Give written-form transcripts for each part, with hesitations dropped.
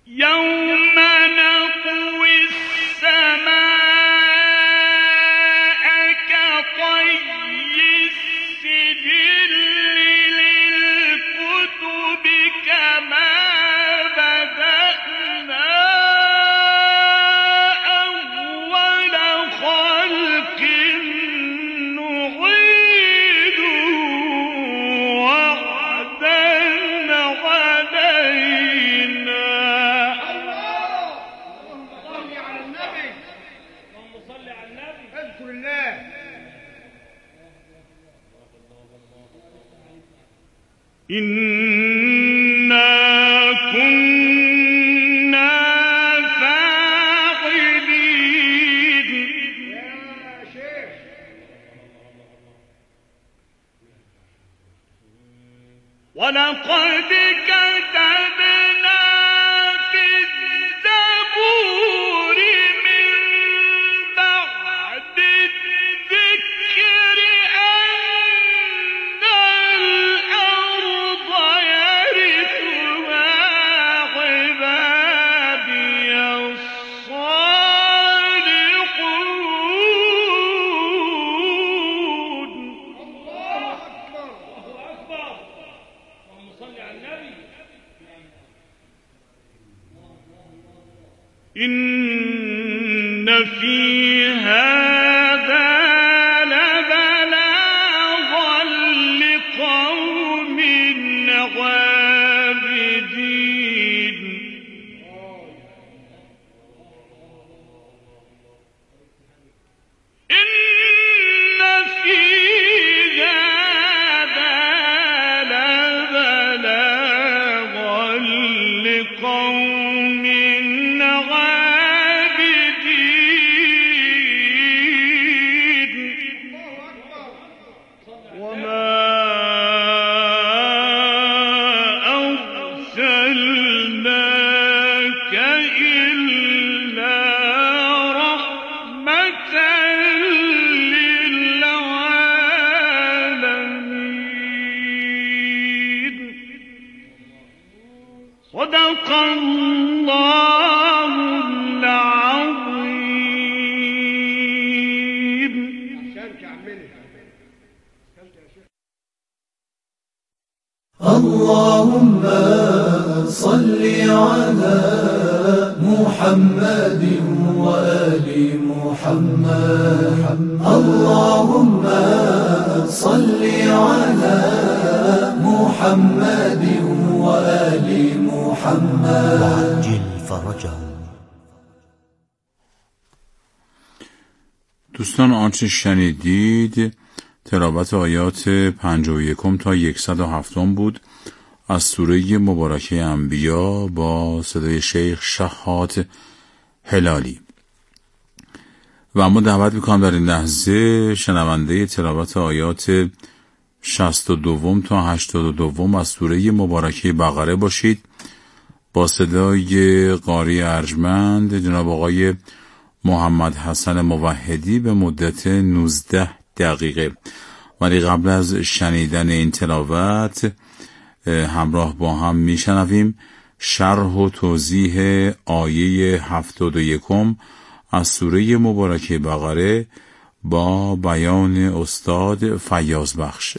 يوم نطوي السماء كطي السجل للكتب كما بدأنا أول خلق نعيده وعدا علينا. اذكر الله. إنا كنا فاعلين. يا شيخ ولقد كتبنا في الزبور من بعد الذكر أن الأرض يرثها عبادي الصالحون. الله أكبر. إن في هذا لبلاغا لقوم عابدين. إن في هذا لبلاغا لقوم عابدين. وما أرسلناك إلا رحمة للعالمين. صدق الله العظيم. أحسنت يا عمنا. أحسنت يا شيخ. اللهم صل على محمد وآل محمد. اللهم صل على محمد وآل محمد وعجل فرجهم. دوستان، آنچه شنیدید تلاوت آیات 51 تا 107 بود از سوره مبارکه انبیا با صدای شیخ شهاد هلالی. و اما دعوت میکنم در این لحظه شنونده تلاوت آیات 62 تا 82 از سوره مبارکه بقره باشید با صدای قاری ارجمند جناب آقای محمد حسن موحدی به مدت 19 دقیقه. ولی قبل از شنیدن این تلاوت همراه با هم میشنویم شرح و توضیح آیه 71 از سوره مبارکه بقره با بیان استاد فیاض بخش.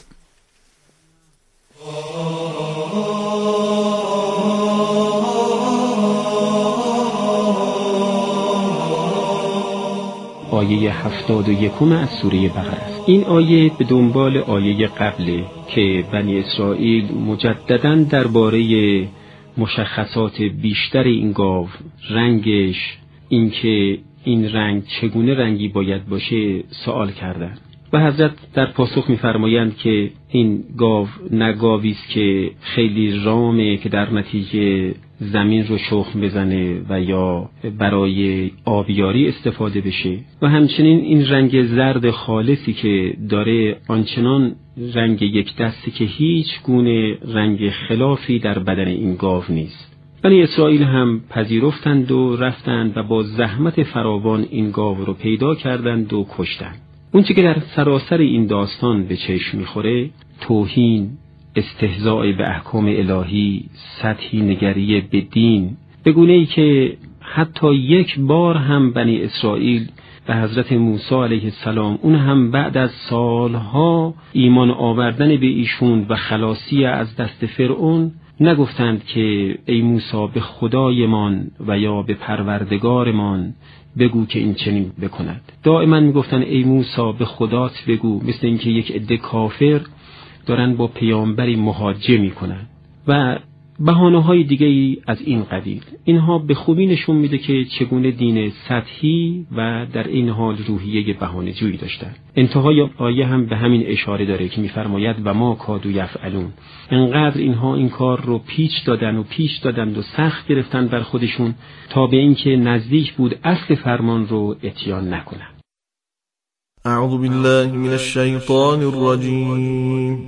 آیه 71 از سوره بقره است. این آیه به دنبال آیه قبله که بنی اسرائیل مجدداً درباره مشخصات بیشتر این گاو، رنگش، اینکه این رنگ چگونه رنگی باید باشه سوال کردند و حضرت در پاسخ می‌فرمایند که این گاو نه گاوی است که خیلی رامه که در نتیجه زمین رو شخم بزنه و یا برای آبیاری استفاده بشه و همچنین این رنگ زرد خالصی که داره آنچنان رنگ یک دستی که هیچ گونه رنگ خلافی در بدن این گاو نیست. بنی اسرائیل هم پذیرفتند و رفتند و با زحمت فراوان این گاو رو پیدا کردند و کشتند. اون چیزی که در سراسر این داستان به چشم میخوره توهین، استهزاء به احکام الهی، سطحی نگری به دین، به گونه‌ای که حتی یک بار هم بنی اسرائیل به حضرت موسی علیه السلام، اون هم بعد از سالها ایمان آوردن به ایشون و خلاصی از دست فرعون، نگفتند که ای موسی به خدایمان و یا به پروردگارمان بگو که این چنین بکند. دائما میگفتن ای موسی به خدات بگو، مثل اینکه یک عده کافر دارن با پیامبری محاجه میکنن و بهانه‌های دیگه‌ای از این قبیل. اینها به خوبی نشون میده که چگونه دین سطحی و در این حال روحیه بهانه‌جویی داشتن. انتهای آیه هم به همین اشاره داره که میفرماید و ما کادوا یفعلون. انقدر اینها این کار رو پیچ دادند و سخت گرفتن بر خودشون تا به اینکه نزدیک بود اصل فرمان رو اتیان نکنند. اعوذ بالله من الشیطان الرجیم.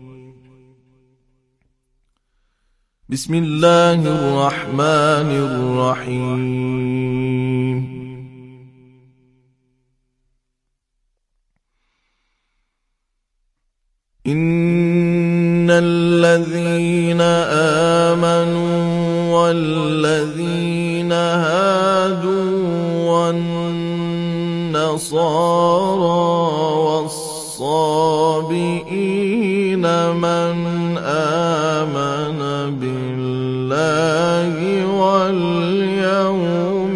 بسم الله الرحمن الرحیم. إن الذين آمنوا والذين هادوا والنصارى والصابئين من آمن بالله واليوم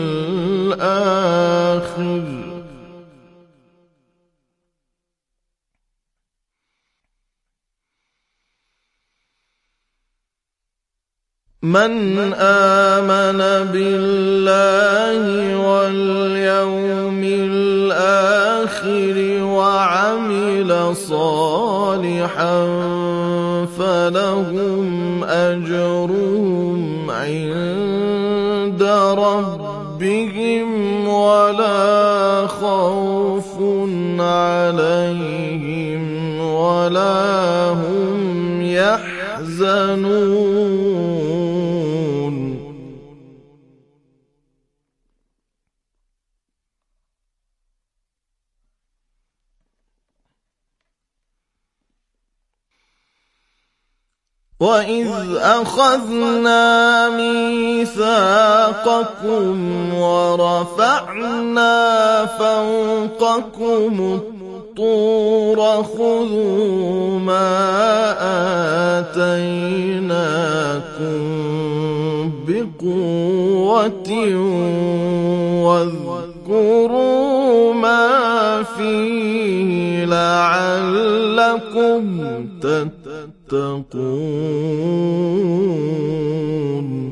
الآخر وعمل صالحا فلهم أجرهم عند ربهم ولا خوف عليهم ولا هم يحزنون. وَإِذْ أَخَذْنَا مِيثَاقَكُمْ وَرَفَعْنَا فَوْقَكُمُ الطُّورَ خُذُوا مَا آتَيْنَاكُمْ بِقُوَّةٍ واذكروا ما فيه لعلكم تتقون.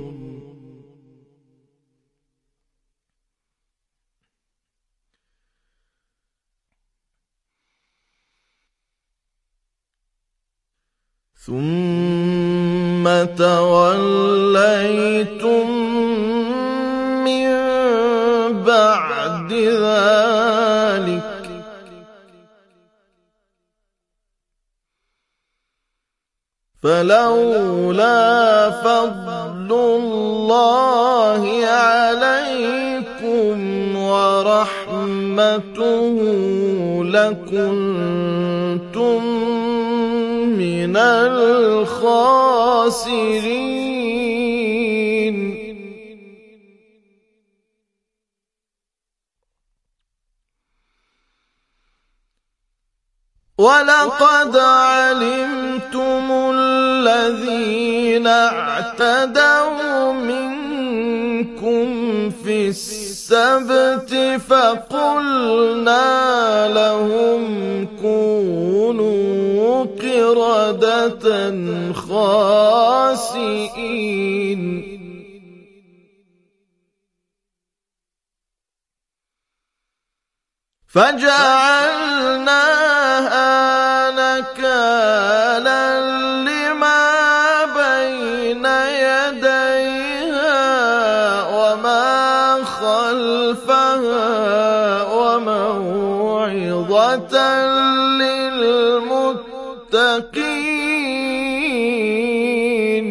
ثم توليتم من بعد ذلك فلولا فضل الله عليكم ورحمته لكنتم من الخاسرين. ولقد علمتم الذين اعتدوا منكم في السبت فقلنا لهم كونوا قردة خاسئين. فجعلناها نكالا لما بين يديها وما خلفها وموعظة للمتقين.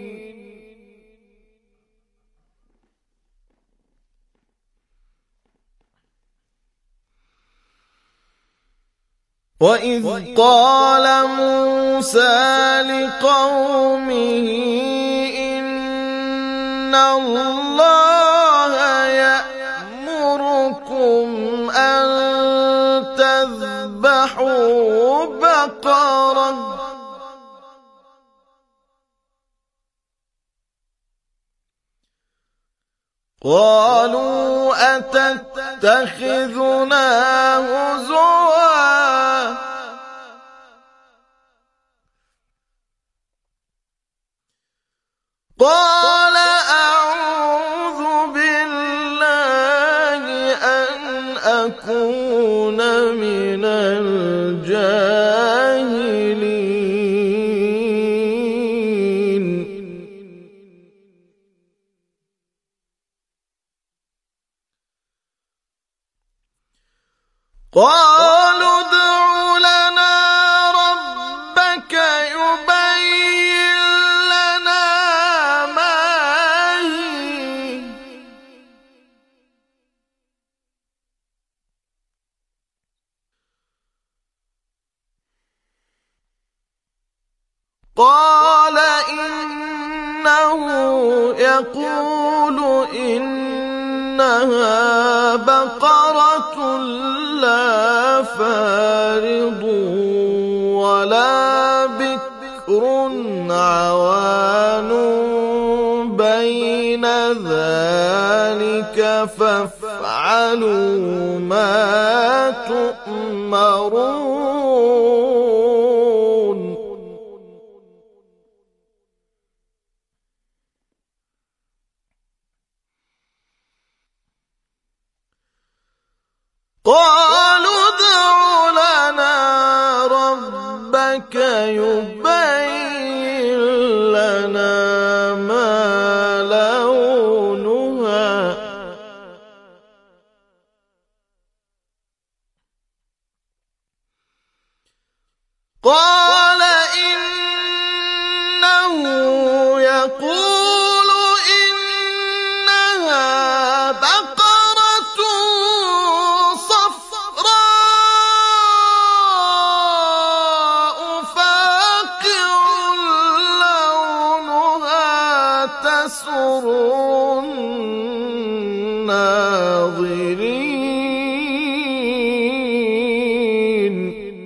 وَإِذْ قَالَ مُوسَى لِقَوْمِهِ إِنَّ الله يأمركم أن تذبحوا بقرة قالوا أتتخذنا هزوا قال أعوذ بالله أن أكون من الجاهلين قالوا ادع لنا ربك يبين لنا ما هي قال إنه يقول إنها بقرة لا فارض ولا بكر عوان بين ذلك فافعلوا ما تؤمرون قالوا ادع لنا ربك يبين لنا ما لونها قال إنه يقول إنها بقرة صفراء فاقع لونها تسر الناظرين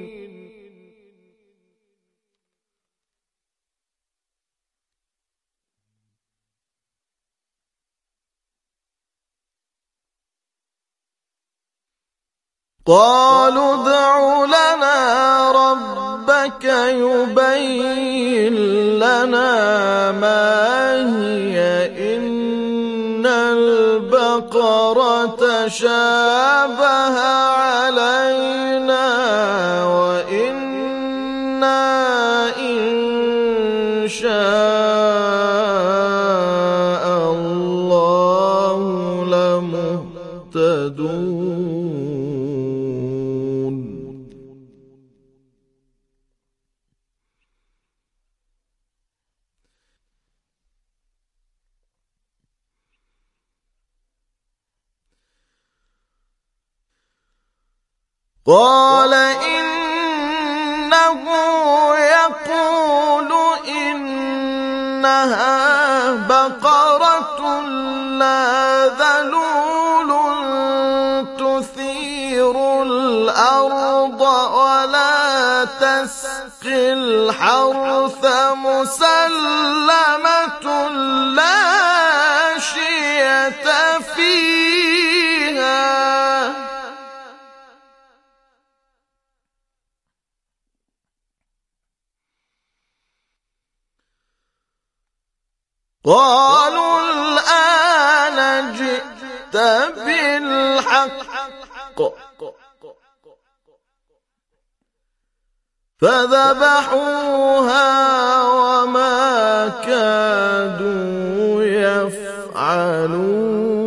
قالوا ادع لنا ربك يبين لنا ما هي إن البقرة شابه علينا وإنا إن شاء الله لمهتدون قال إنه يقول إنها بقرة لا ذلول تثير الأرض ولا تسقي الحرث مسلمة لا شية فيها قالوا الآن جئت بالحق فذبحوها وما كادوا يفعلون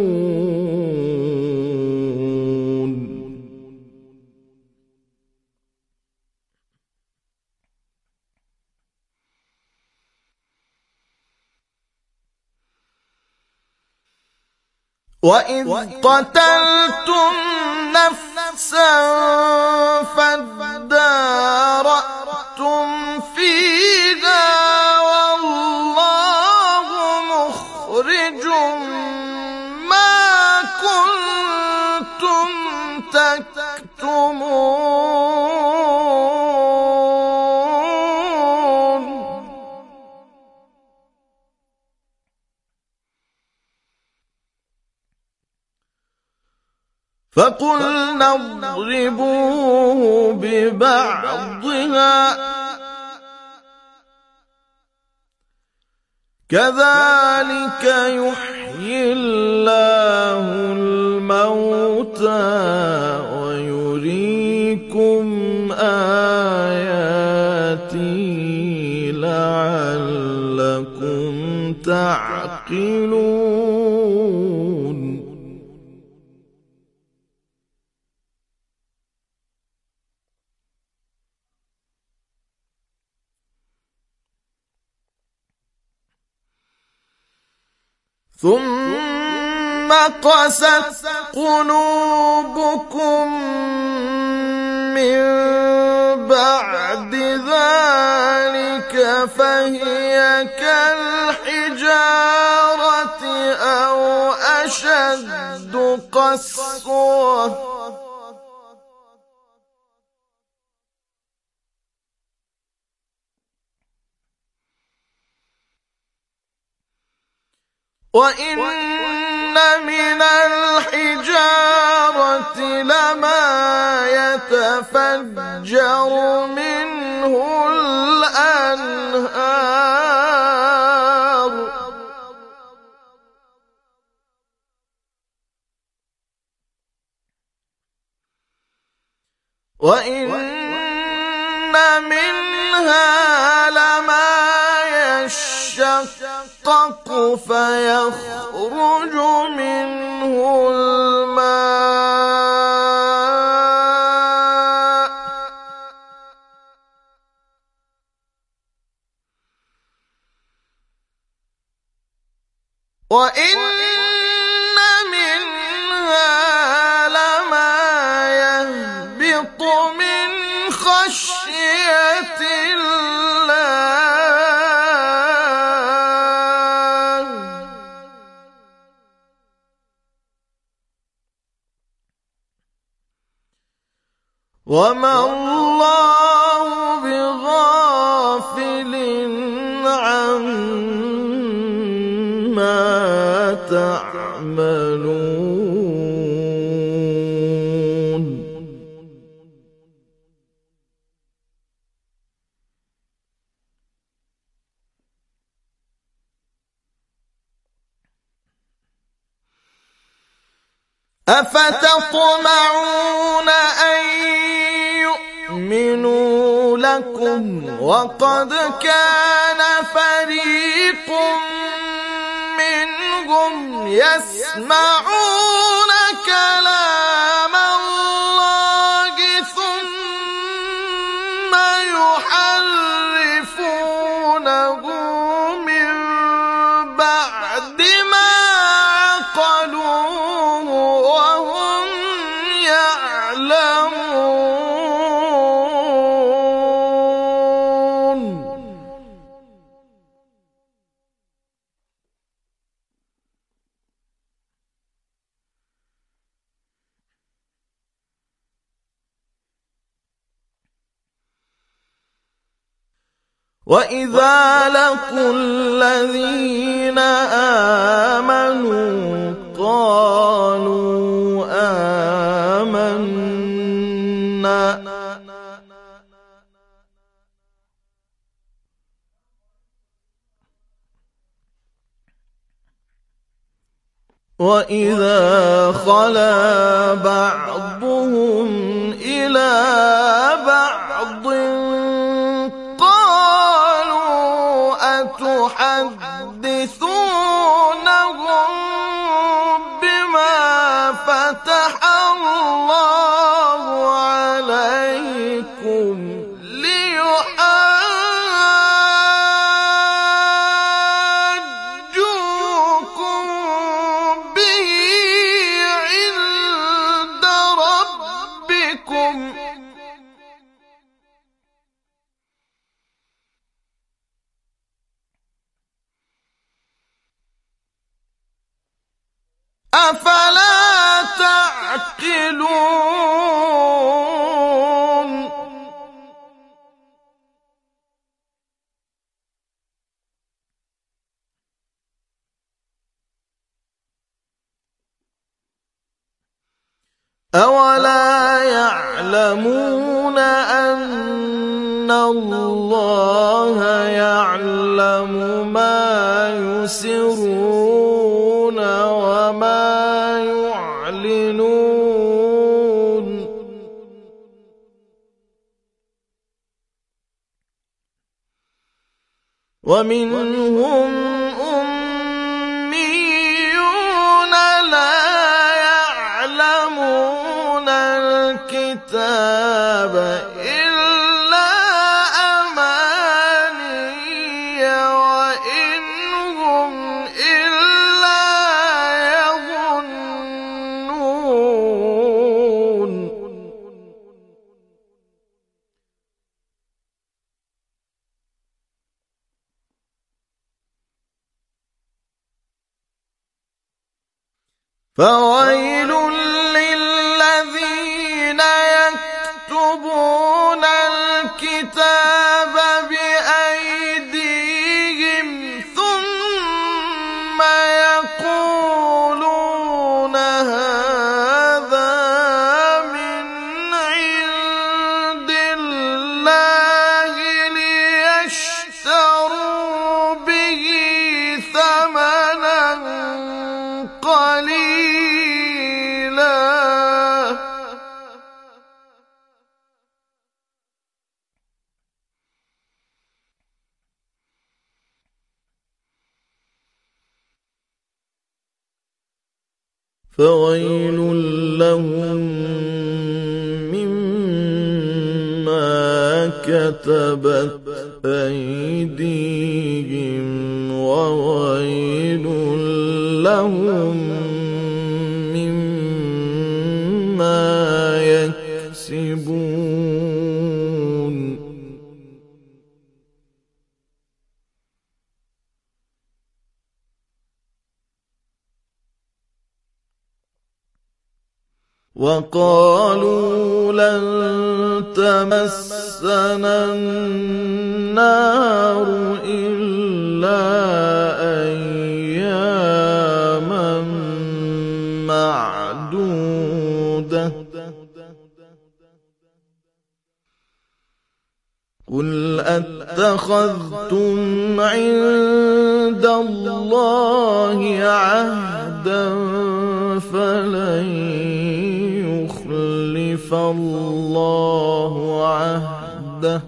وإذ قتلتم نفسا فادارأتم فيها والله مخرج ما كنتم تكتمون فقلنا اضربوه ببعضها كذلك يحيي الله الموتى ويريكم آياته لعلكم تعقلون ثم قست قلوبكم من بعد ذلك فهي كالحجارة أو أشد قسوة وإن من الحجارة لما يتفجر منه الأنهار وإن منها لما يشقق فيخرج منه الماء وإن منها لما يهبط من خشية الله وما الله بغافل عما تعملون أفتطمعون أن يؤمنوا لكم وقد كان فريق منهم يسمعون كلام الله ثم يحرفونه من بعد ما عقلوه وهم يعلمون وإذا لقوا الذين آمنوا قالوا آمنا وإذا خلا بعضهم إلى بعض قالوا أتحدثونهم بما فتح الله عليكم ليحاجوكم به عند ربكم أولا يعلمون أن الله يعلم ما يسرون وما يعلنون ومنهم أميون لا يعلمون الكتاب إلا أماني وإن هم إلا يظنون فويل للذين يكتبون الكتاب بأيديهم ثم يقولون هذا من عند الله ليشتروا به ثمنا قليلا فويل لهم مما كتبت أيديهم وويل لهم مما يكسبون وقالوا لن تمسنا النار إلا أياما معدودة قل أتخذتم عند الله عهدا فلن يخلف الله عهده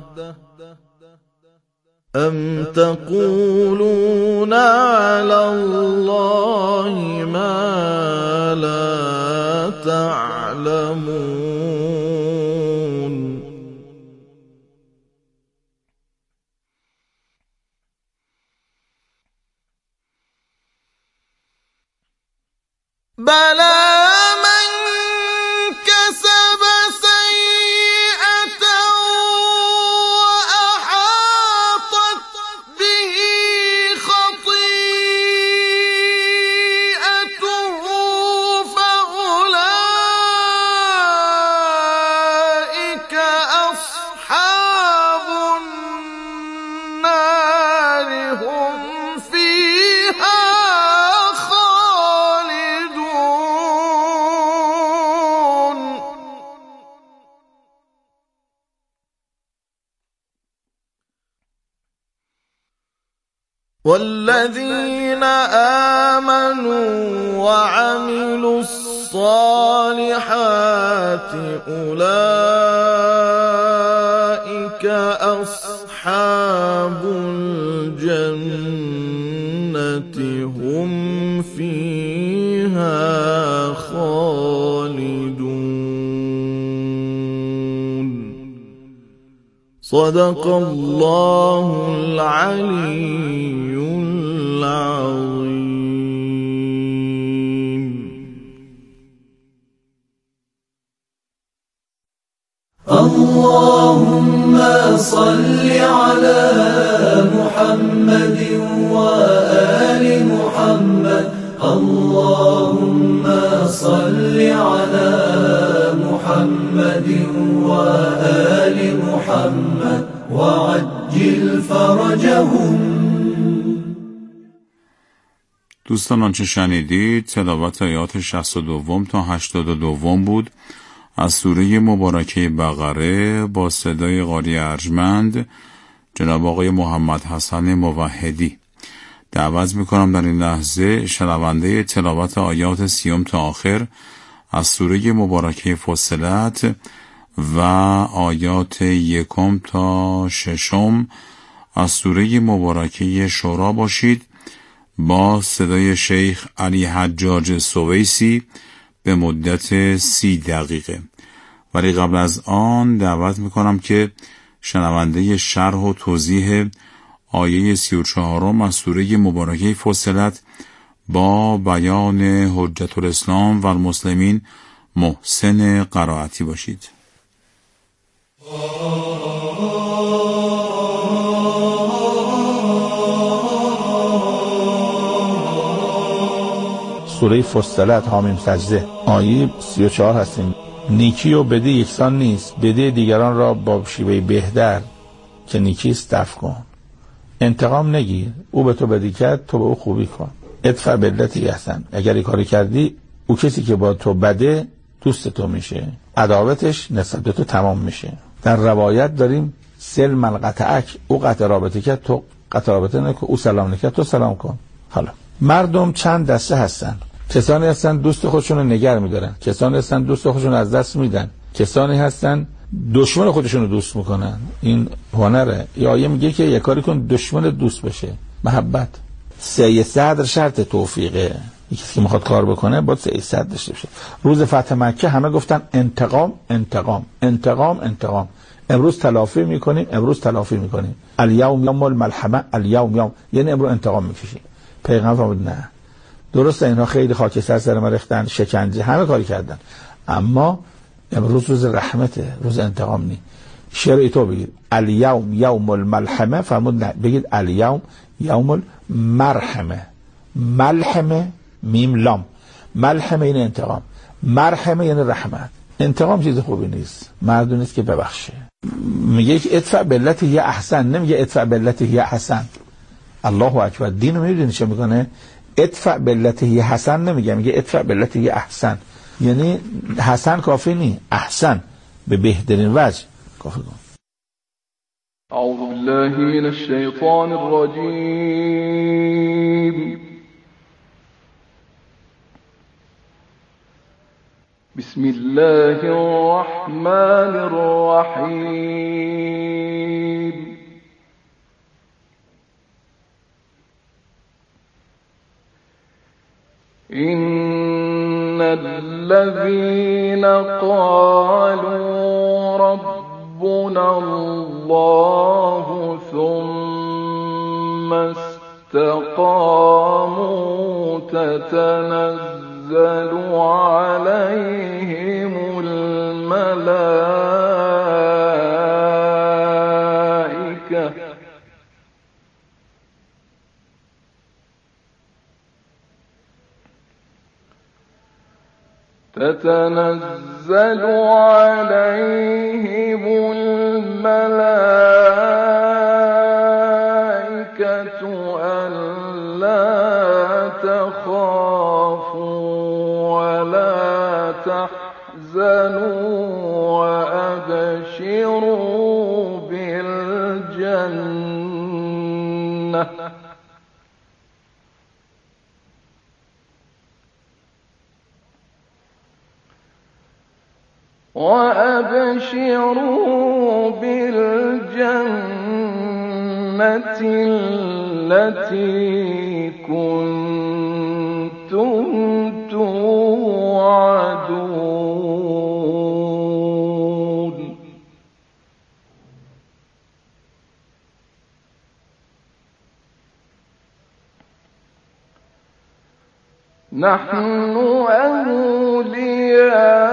أم تقولون على الله ما لا تعلمون بلى من كسب سيئة وأحاطت به خطيئته فأولئك أصحاب النار هم فيها والذين آمنوا وعملوا الصالحات أولئك أصحاب الجنة هم فيها خالدون صدق الله العلي العظيم. اللهم صل على محمد وآل محمد. اللهم صل على محمد وآل محمد وعجل فرجهم. دوستان آنچه شنیدید تلاوت آیات 62 تا 82 بود از سوره مبارکه بقره با صدای قاری ارجمند جناب آقای محمد حسن موحدی. دعوت میکنم در این لحظه شنونده تلاوت آیات 30 تا آخر از سوره مبارکه فصلت و آیات 1 تا 6 از سوره مبارکه شورا باشید با صدای شیخ علی حجاج سویسی به مدت 30 دقیقه. ولی قبل از آن دعوت میکنم که شنونده شرح و توضیح آیه 34 از سوره مبارکه فصلت با بیان حجت الاسلام و المسلمین محسن قرائتی باشید. سوره فصلت حامیم سجده آیه 34 هستیم. نیکی و بدی یکسان نیست، بدی دیگران را با شیوه بهتر که نیکیست دفع کن. انتقام نگیر، او به تو بدی کرد تو به او خوبی کن. ادفع بالتی احسن، اگر کاری کردی او کسی که با تو بده دوست تو میشه، عداوتش نسبت به تو تمام میشه. در روایت داریم سلم القطعک، او قطع رابطه کرد تو قطع رابطه نکن، او سلام نکرد تو سلام کن. حالا مردم چند دسته هستن. کسانی هستن دوست خودشون رو نگر میدارن، کسانی هستن دوست خودشون رو از دست میدن، کسانی هستن دشمن خودشون رو دوست میکنن. این هنره. یا یه میگه که یک کاری کن دشمن دوست بشه. محبت. سعی صدر شرط توفیقه. یکی که میخواد کار بکنه باید سعی صدر داشته باشه. روز فتح مکه همه گفتن انتقام انتقام انتقام انتقام. امروز تلافی میکنیم، امروز تلافی میکنیم. الیوم یوم الملحمه، الیوم یوم، یعنی امروز انتقام میکشیم. پیغمبر فرمود نه. درسته اینها خیلی خاکستر سر ما ریختن، شکنجه همه کاری کردن، اما امروز روز رحمته، روز انتقام نی. شرع تو بگید الیوم یوم الملحمه، فرمود نه، بگید الیوم یوم المرحمه. ملحمه میم لام، ملحمه این انتقام، مرحمه یعنی رحمت. انتقام چیز خوبی نیست، مردون نیست که ببخشه. میگه که ادفع بالتی هی احسن، نمیگه ادفع بالتی هی حسن. الله اکبر. دین رو میدونی چه میکنه؟ ادفع بالتی هی حسن نمیگه، میگه ادفع بالتی هی احسن، یعنی حسن کافی نی، احسن به بهترین وجه کافی کن. اعوذ بالله من الشیطان الرجیم. بسم الله الرحمن الرحیم. إن الذين قالوا ربنا الله ثم استقاموا تتنزل عليهم الملائكة تتنزل عليهم الملائكة ألا تخافوا ولا تحزنوا وأبشروا بالجنة وأبشروا بالجنة التي كنتم توعدون. نحن أولياؤكم